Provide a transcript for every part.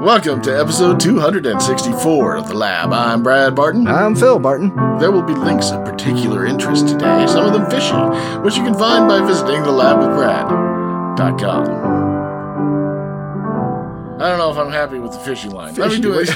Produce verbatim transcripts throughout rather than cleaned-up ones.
Welcome to episode two hundred sixty-four of The Lab. I'm Brad Barton. I'm Phil Barton. There will be links of particular interest today, some of them fishy, which you can find by visiting the lab with brad dot com. I don't know if I'm happy with the fishy line. Let me do it.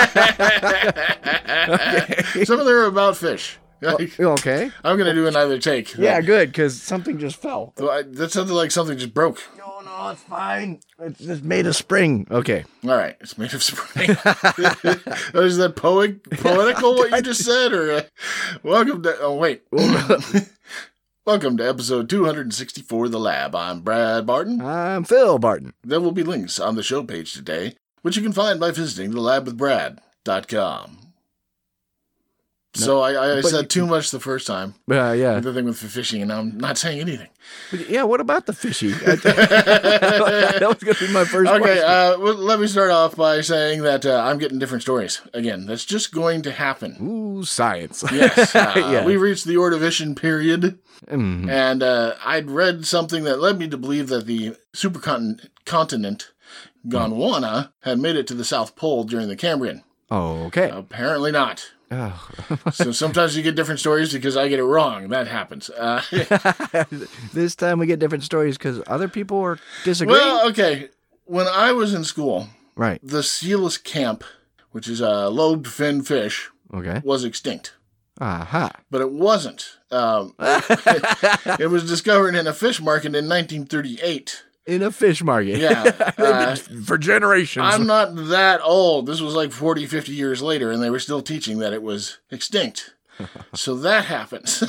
Okay. Some of them are about fish. Okay. I'm going to do another take. Yeah, good, because something just fell. That sounded like something just broke. No, no, it's fine. It's just made of spring. Okay. All right. It's made of spring. Is that poet, poetical what you just said? Or uh, welcome to... Oh, wait. Welcome to episode two hundred sixty-four of The Lab. I'm Brad Barton. I'm Phil Barton. There will be links on the show page today, which you can find by visiting the lab with brad dot com. No, so I, I said you, too much the first time. Uh, yeah. The thing with the fishing, and I'm not saying anything. But yeah, what about the fishy? That was going to be my first okay, question. Okay, uh, well, let me start off by saying that uh, I'm getting different stories. Again, that's just going to happen. Ooh, science. Yes. Uh, yeah. We reached the Ordovician period, mm-hmm. and uh, I'd read something that led me to believe that the supercontinent continent, Gondwana, had made it to the South Pole during the Cambrian. Oh, okay. Apparently not. Oh. So sometimes you get different stories because I get it wrong. That happens. Uh, this time we get different stories because other people are disagreeing? Well, okay. When I was in school, right, the coelacanth, which is a lobed fin fish, okay, was extinct. Aha. Uh-huh. But it wasn't. Um, it, it was discovered in a fish market in nineteen thirty-eight. In a fish market. Yeah. Uh, for generations. I'm not that old. This was like forty, fifty years later, and they were still teaching that it was extinct. So that happens.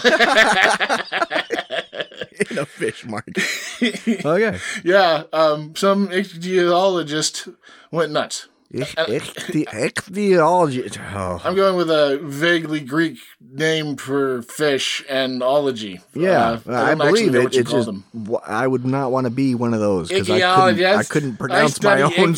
In a fish market. Okay. Yeah. Um, some ichthyologist went nuts. Ichthyology. Oh. I'm going with a vaguely Greek name for fish and ology. Yeah, uh, I, I believe it. It's just them. I would not want to be one of those because I couldn't, I couldn't pronounce I my own.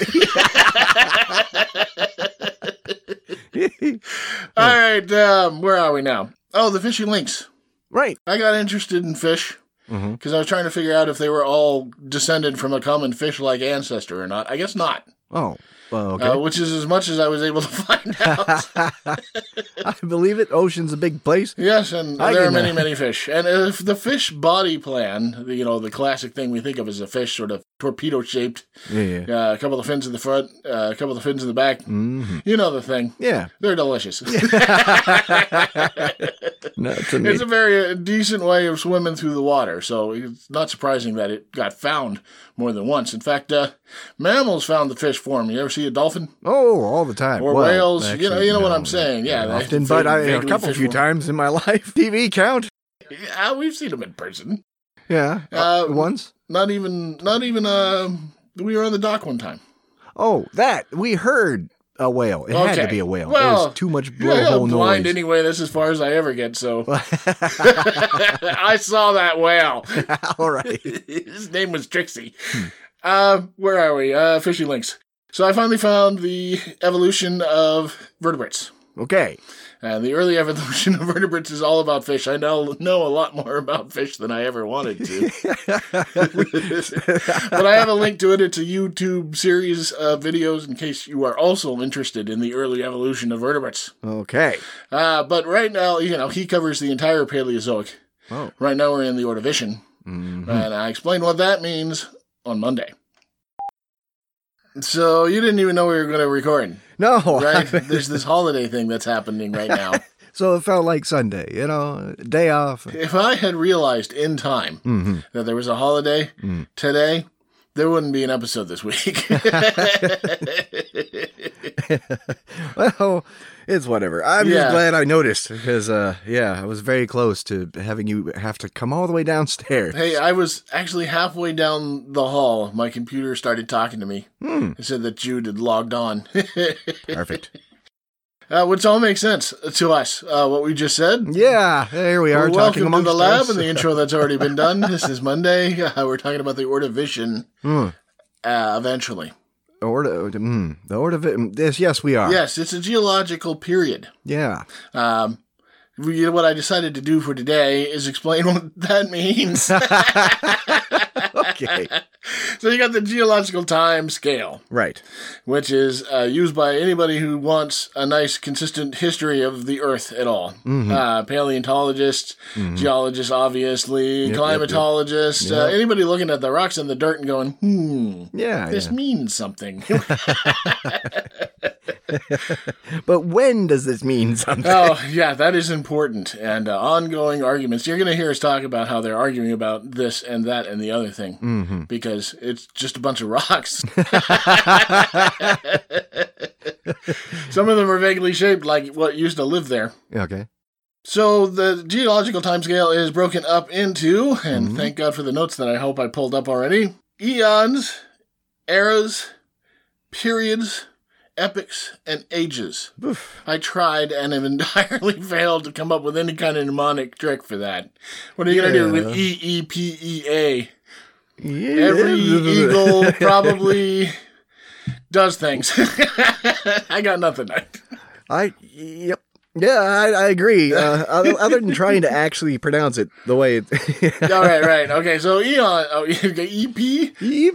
All right, um, where are we now? Oh, the fishy links. Right. I got interested in fish because mm-hmm. I was trying to figure out if they were all descended from a common fish-like ancestor or not. I guess not. Oh. Well, okay. Uh, which is as much as I was able to find out. I believe it. Ocean's a big place. Yes, and I there are can, many, uh... many fish. And if the fish body plan, you know, the classic thing we think of as a fish, sort of torpedo-shaped, yeah, yeah. Uh, a couple of fins in the front, uh, a couple of fins in the back, mm-hmm. you know the thing. Yeah. They're delicious. No, it's a very uh, decent way of swimming through the water, so it's not surprising that it got found more than once. In fact, uh, mammals found the fish form. You ever see a dolphin? Oh, all the time. Or well, whales. actually, you know, you know no, what I'm saying. Yeah, they, often, but I, a couple few form. times in my life. T V count? Yeah, we've seen them in person. Yeah, uh, uh, once. Not even. Not even. Uh, we were on the dock one time. Oh, that we heard. A whale. It okay. had to be a whale. Well, there was too much blowhole yeah, I'm blind noise. Anyway, that's as far as I ever get, so. I saw that whale. All right. His name was Trixie. Hmm. Uh, where are we? Uh, fishy links. So I finally found the evolution of vertebrates. Okay. And the early evolution of vertebrates is all about fish. I now know a lot more about fish than I ever wanted to. But I have a link to it. It's a YouTube series of videos in case you are also interested in the early evolution of vertebrates. Okay. Uh, but right now, you know, he covers the entire Paleozoic. Oh. Right now we're in the Ordovician. Mm-hmm. And I explained what that means on Monday. So you didn't even know we were going to record. No. Right? There's this holiday thing that's happening right now. So it felt like Sunday, you know, day off. If I had realized in time mm-hmm. that there was a holiday mm. today, there wouldn't be an episode this week. Well, it's whatever. I'm yeah. just glad I noticed because, uh, yeah, I was very close to having you have to come all the way downstairs. Hey, I was actually halfway down the hall. My computer started talking to me. Hmm. It said that Jude had logged on. Perfect. Uh, which all makes sense to us, uh, what we just said. Yeah, there we are. Well, talking welcome to the us. lab and the intro that's already been done. This is Monday. Uh, we're talking about the Ordovician mm. uh, eventually. Ordo, mm, the Ordovician. Yes, yes, we are. Yes, it's a geological period. Yeah. Um, you know, what I decided to do for today is explain what that means. Okay. So you got the geological time scale, Right. which is uh, used by anybody who wants a nice, consistent history of the Earth at all. Mm-hmm. Uh, paleontologists, Mhm. geologists, obviously, Yep, yep, climatologists, yep. Uh, Yep. anybody looking at the rocks and the dirt and going, hmm, Yeah. this yeah. means something. But when does this mean something? Oh, yeah, that is important. And uh, ongoing arguments. You're going to hear us talk about how they're arguing about this and that and the other thing. Mm-hmm. Because it's just a bunch of rocks. Some of them are vaguely shaped like what used to live there. Okay. So the geological timescale is broken up into, and Mhm. thank God for the notes that I hope I pulled up already, eons, eras, periods, epochs, and ages. Oof. I tried and have entirely failed to come up with any kind of mnemonic trick for that. What are you going to do with Yeah. E E P E A? Yeah. Every eagle probably does things. I got nothing. I yep. Yeah, I, I agree. Uh, other, other than trying to actually pronounce it the way it. All right, right. Okay, so eon, oh, E P?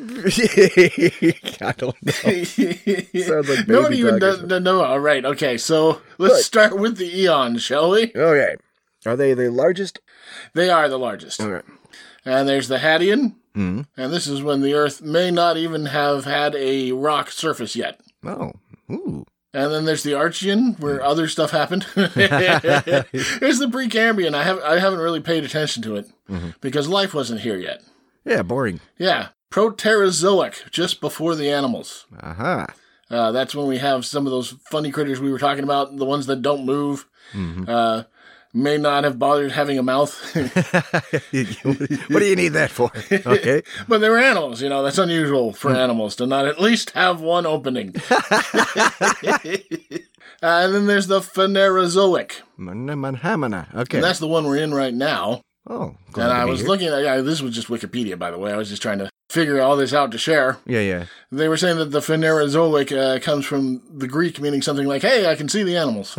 I don't know. Sounds like No one baby even talk or does something. know. All right, okay, so let's Good. start with the eons, shall we? Okay. Are they the largest? They are the largest. Okay. And there's the Hadean, Mm-hmm. and this is when the Earth may not even have had a rock surface yet. Oh. Ooh. And then there's the Archean, where other stuff happened. There's the Precambrian. I have I haven't really paid attention to it Mhm. because life wasn't here yet. Yeah, boring. Yeah, Proterozoic, just before the animals. Aha. Uh, that's when we have some of those funny critters we were talking about, the ones that don't move, Mhm. uh, may not have bothered having a mouth, What do you need that for? Okay. but they were animals. You know, that's unusual for animals to not at least have one opening. uh, and then there's the Phanerozoic. Manhamana. Okay. And that's the one we're in right now. Oh. glad And to I be was here. looking at, yeah, this was just Wikipedia, by the way. I was just trying to figure all this out to share. Yeah, yeah. They were saying that the Phanerozoic uh, comes from the Greek, meaning something like, hey, I can see the animals.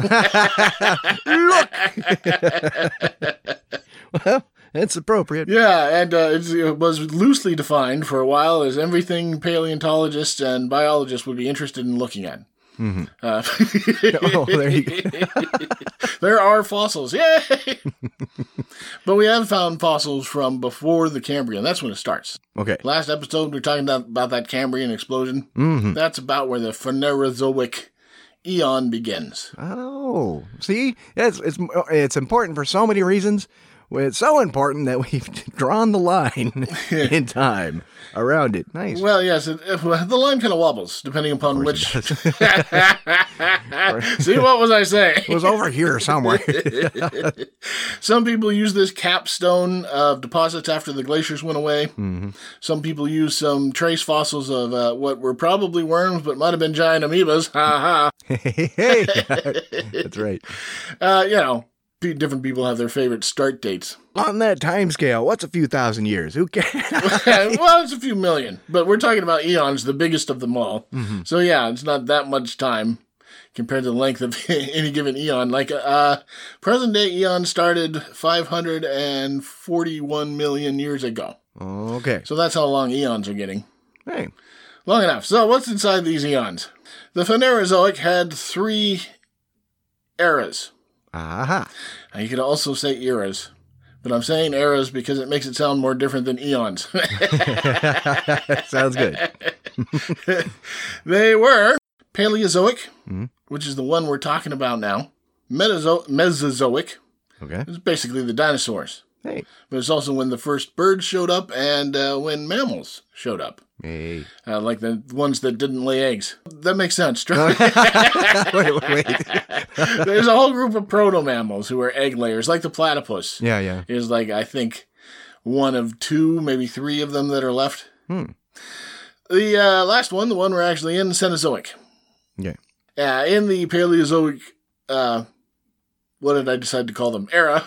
Well, it's appropriate. Yeah, and uh, it's, it was loosely defined for a while as everything paleontologists and biologists would be interested in looking at. Mm-hmm. Uh, Oh, there you go. there are fossils, yay! But we have found fossils from before the Cambrian. That's when it starts. Okay. Last episode, we were talking about, about that Cambrian explosion. Mm-hmm. That's about where the Phanerozoic eon begins. Oh, see, it's it's it's important for so many reasons. It's so important that we've drawn the line in time around it. Nice. Well, yes, it, it, well, the line kind of wobbles depending upon which. Of course it does. See, what was I saying? It was over here somewhere. Some people use this capstone of deposits after the glaciers went away. Mm-hmm. Some people use some trace fossils of uh, what were probably worms, but might have been giant amoebas. Ha Hey, that's right. ha. Uh, you know, p- different people have their favorite start dates. On that time scale, what's a few thousand years? Who cares? Well, it's a few million, but we're talking about eons, the biggest of them all. Mm-hmm. So yeah, it's not that much time compared to the length of any given eon. Like uh, present day eon started five hundred forty-one million years ago. Okay. So that's how long eons are getting. Hey. Long enough. So what's inside these eons? The Phanerozoic had three eras. Aha. Now, you could also say eras, but I'm saying eras because it makes it sound more different than eons. Sounds good. They were Paleozoic, Mhm. which is the one we're talking about now. Metazo- Mesozoic Okay. is basically the dinosaurs. Hey. But it's also when the first birds showed up and uh, when mammals showed up. Hey. Uh, like the ones that didn't lay eggs. That makes sense. wait, wait, wait. There's a whole group of proto-mammals who are egg layers, like the platypus. Yeah, yeah. Is like, I think, one of two, maybe three of them that are left. Hmm. The uh, last one, the one we're actually in, Cenozoic. Okay. Uh, in the Paleozoic, uh, what did I decide to call them? Era.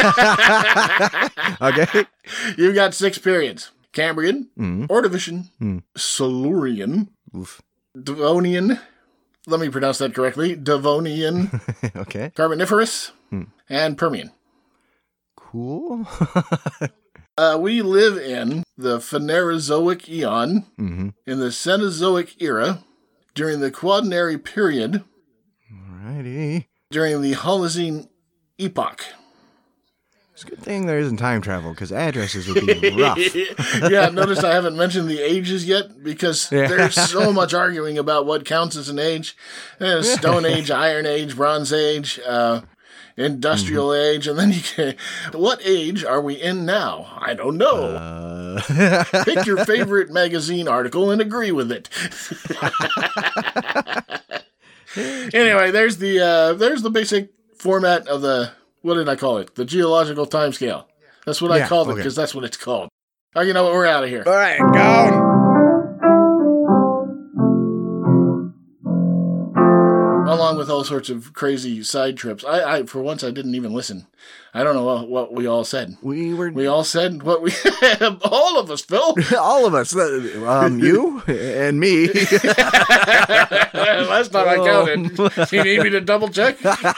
Okay. You've got six periods. Cambrian, Mm. Ordovician, Mm. Silurian, Oof. Devonian, let me pronounce that correctly, Devonian, Okay. Carboniferous, Hmm. and Permian. Cool. Uh, we live in the Phanerozoic eon, Mm-hmm. in the Cenozoic era, during the Quaternary period, Alrighty. during the Holocene epoch. It's a good thing there isn't time travel, because addresses would be rough. Yeah, notice I haven't mentioned the ages yet, because Yeah. there's so much arguing about what counts as an age. Uh, Stone Age, Iron Age, Bronze Age, uh, Industrial Mm-hmm. Age, and then you can... What age are we in now? I don't know. Uh, Pick your favorite magazine article and agree with it. Anyway, there's the uh, there's the basic format of the, what did I call it? The geological timescale. That's what I Yeah, called it, okay. because that's what it's called. Oh, you know what? We're out of here. All right, go. Along with all sorts of crazy side trips. I, I for once, I didn't even listen. I don't know what, what we all said. We were We all said what we... all of us, Phil. all of us. uh, Um, you and me. Last time I counted. Do you need me to double check?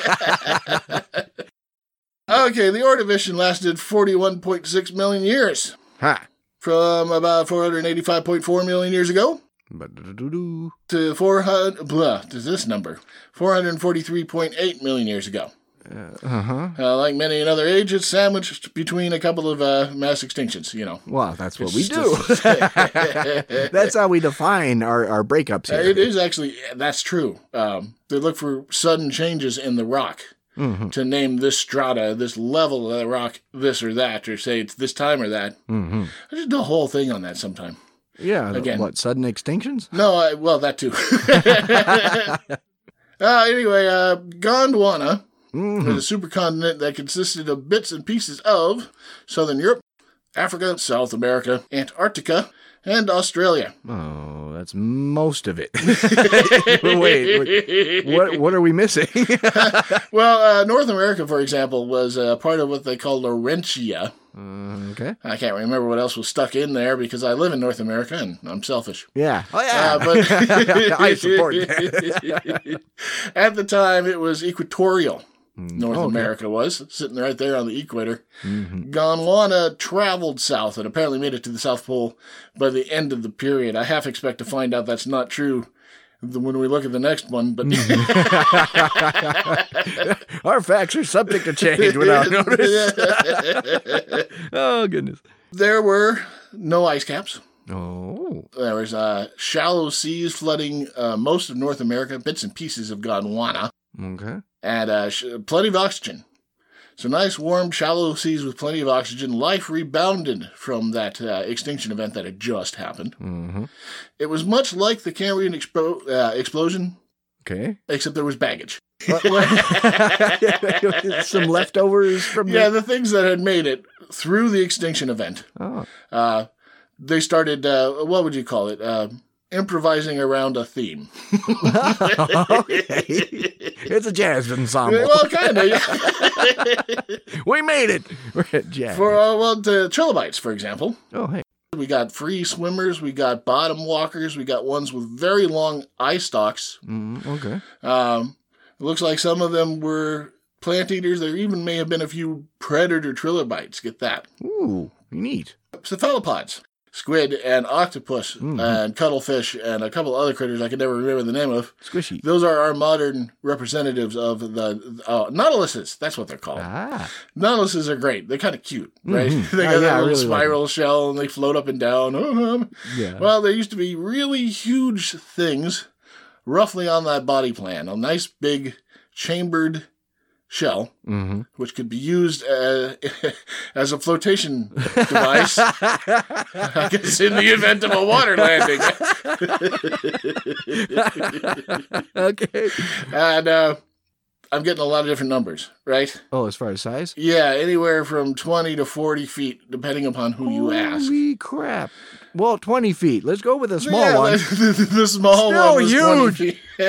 Okay, the Ordovician lasted forty-one point six million years. Ha. From about four hundred eighty-five point four million years ago Ba-da-da-doo-doo. to four hundred, blah, to this number, four hundred forty-three point eight million years ago. Uh-huh. Uh, like many another age, it's sandwiched between a couple of uh, mass extinctions, you know. Well, that's what we It's do. just- That's how we define our, our breakups here. It is actually, that's true. Um, they look for sudden changes in the rock Mm-hmm. to name this strata, this level of the rock, this or that, or say it's this time or that. Mm-hmm. I just do a whole thing on that sometime. Yeah. Again. What, sudden extinctions? No, I, well, that too. uh, anyway, uh, Gondwana Mm-hmm. was a supercontinent that consisted of bits and pieces of Southern Europe, Africa, South America, Antarctica, and Australia. Oh, that's most of it. wait, wait, what what are we missing? Well, uh, North America, for example, was uh, part of what they call Laurentia. uh, okay. I can't remember what else was stuck in there because I live in North America and I'm selfish. Yeah. Oh, yeah. Uh, but I support that. At the time, it was equatorial. North okay. America was sitting right there on the equator. Mm-hmm. Gondwana traveled south and apparently made it to the South Pole by the end of the period. I half expect to find out that's not true when we look at the next one, but Our facts are subject to change without notice. Oh, goodness. there were no ice caps. Oh. There was uh, shallow seas flooding uh, most of North America, bits and pieces of Gondwana, Okay. and uh, sh- plenty of oxygen. So nice, warm, shallow seas with plenty of oxygen. Life rebounded from that uh, extinction event that had just happened. Mm-hmm. It was much like the Cambrian expo- uh, explosion, Okay. except there was baggage. Some leftovers from Yeah, the... the things that had made it through the extinction event. Oh. Uh, they started, uh, what would you call it? Uh, improvising around a theme. Okay. It's a jazz ensemble. Well, kind of. Yeah. We made it. We're at jazz. For uh, well, the trilobites, for example, Oh, hey. we got free swimmers, we got bottom walkers, we got ones with very long eye stalks. Mm, okay. Um, it looks like some of them were plant eaters. There even may have been a few predator trilobites. Get that? Ooh, neat. Cephalopods. Squid and octopus Mhm. and cuttlefish and a couple other critters I can never remember the name of. Squishy. Those are our modern representatives of the uh, nautiluses. That's what they're called. Ah. Nautiluses are great. They're kind of cute, right? Mhm. They Oh, got yeah, I that little really like spiral shell and they float up and down. Um, Yeah. Well, there used to be really huge things roughly on that body plan. A nice big chambered shell, Mm-hmm. which could be used uh, as a flotation device. I guess in the event of a water landing. Okay. And uh, I'm getting a lot of different numbers, right? Oh, as far as size? Yeah, anywhere from twenty to forty feet, depending upon who you ask. Holy crap. Well, twenty feet. Let's go with a small Yeah, one. The, the, the small Still one was huge. twenty feet.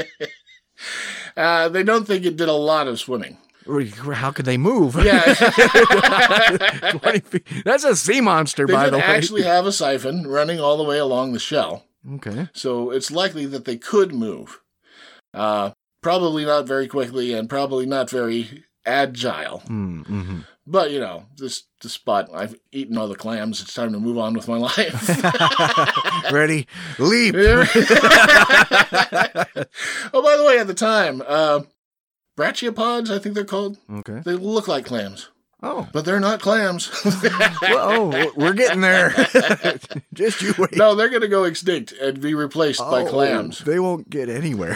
uh, they don't think it did a lot of swimming. How could they move? Yeah. twenty feet. That's a sea monster, They by did the way. actually have a siphon running all the way along the shell. Okay. So it's likely that they could move. Uh, probably not very quickly and probably not very agile. Mm-hmm. But, you know, this, this spot, I've eaten all the clams. It's time to move on with my life. Ready? Leap! Oh, by the way, at the time, uh, brachiopods, I think they're called. Okay. They look like clams. Oh. But they're not clams. Whoa, we're getting there. Just you wait. No, they're going to go extinct and be replaced oh, by clams. They won't get anywhere.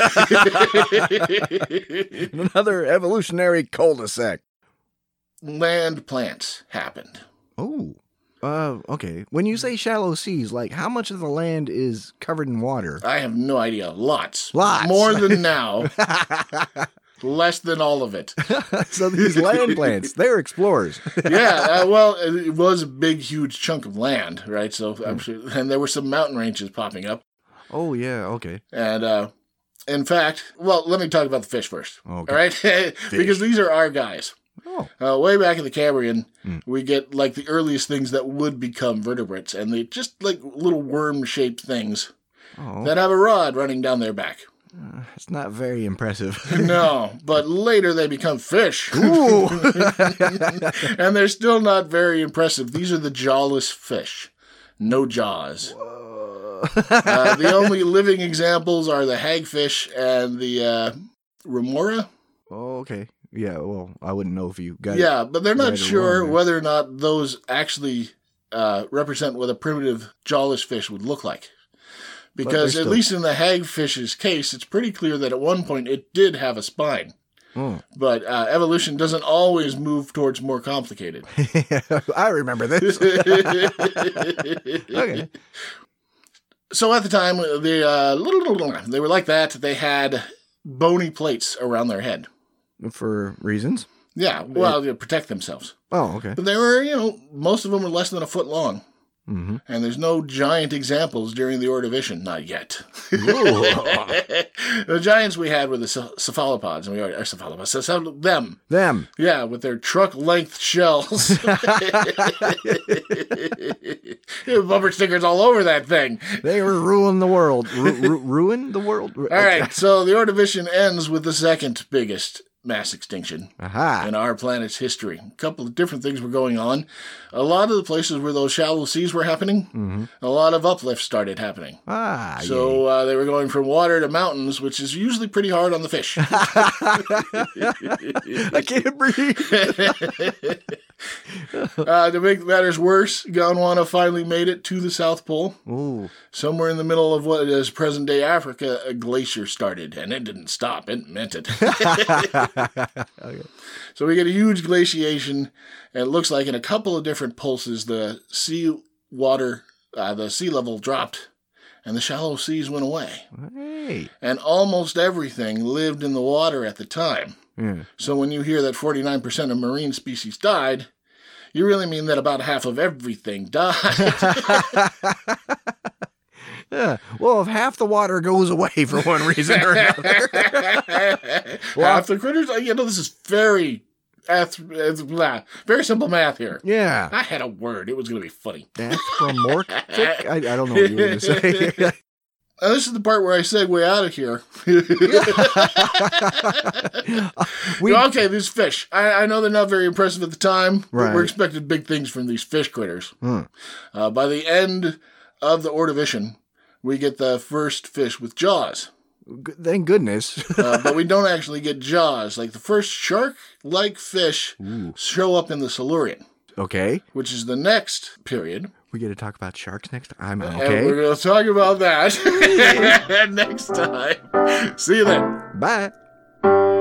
Another evolutionary cul-de-sac. Land plants happened. Oh, uh, okay. When you say shallow seas, like how much of the land is covered in water? I have no idea. Lots. Lots. More than now. Less than all of it. So these land plants, they're explorers. Yeah, uh, well, it was a big, huge chunk of land, right? So I'm sure, and there were some mountain ranges popping up. Oh, yeah, okay. And uh, in fact, well, let me talk about the fish first. Okay. All right? Because these are our guys. Oh. Uh, way back in the Cambrian, Mm. we get like the earliest things that would become vertebrates, and they just like little worm-shaped things Oh. that have a rod running down their back. Uh, it's not very impressive. No, but later they become fish. Ooh. And they're still not very impressive. These are the jawless fish. No jaws. uh, the only living examples are the hagfish and the uh, remora. Oh, okay. Yeah, well, I wouldn't know if you got Yeah, it. but they're not right or sure wrong. whether or not those actually uh, represent what a primitive jawless fish would look like. Because they're at still- least in the hagfish's case, it's pretty clear that at one point it did have a spine. Oh. But uh, evolution doesn't always move towards more complicated. I remember this. Okay. So at the time, they, uh, they were like that. They had bony plates around their head. For reasons? Yeah, well, to protect themselves. Oh, okay. But they were, you know, most of them were less than a foot long. Mm-hmm. And there's no giant examples during the Ordovician. Not yet. The giants we had were the cephalopods. And we already, or cephalopods. So them. Them. Yeah, with their truck-length shells. Bumper stickers all over that thing. They were ruining the world. Ru- ru- ruin the world? All right, so the Ordovician ends with the second biggest mass extinction Aha. in our planet's history. A couple of different things were going on. A lot of the places where those shallow seas were happening, Mm-hmm. a lot of uplift started happening. Ah, So uh, they were going from water to mountains, which is usually pretty hard on the fish. I can't breathe. uh, to make matters worse, Gondwana finally made it to the South Pole. Ooh. Somewhere in the middle of what is present-day Africa, a glacier started, and it didn't stop. It meant it. Okay. So we get a huge glaciation, and it looks like in a couple of different pulses, the sea water, uh, the sea level dropped, and the shallow seas went away. Hey. And almost everything lived in the water at the time. Yeah. So when you hear that forty-nine percent of marine species died, you really mean that about half of everything died. Yeah. Well, if half the water goes away for one reason or another. Half the critters, you know, this is very, ath- blah, very simple math here. Yeah. I had a word. It was going to be funny. That's from Mork. I, I don't know what you were going to say. Now, this is the part where I segue out of here. We- okay, these fish. I, I know they're not very impressive at the time, but Right. we're expecting big things from these fish critters. Hmm. Uh, by the end of the Ordovician, we get the first fish with jaws. G- Thank goodness. Uh, but we don't actually get jaws. Like the first shark-like fish Ooh. show up in the Silurian, Okay. which is the next period. We get to talk about sharks next time. And Okay. we're going to talk about that next time. See you then. Bye.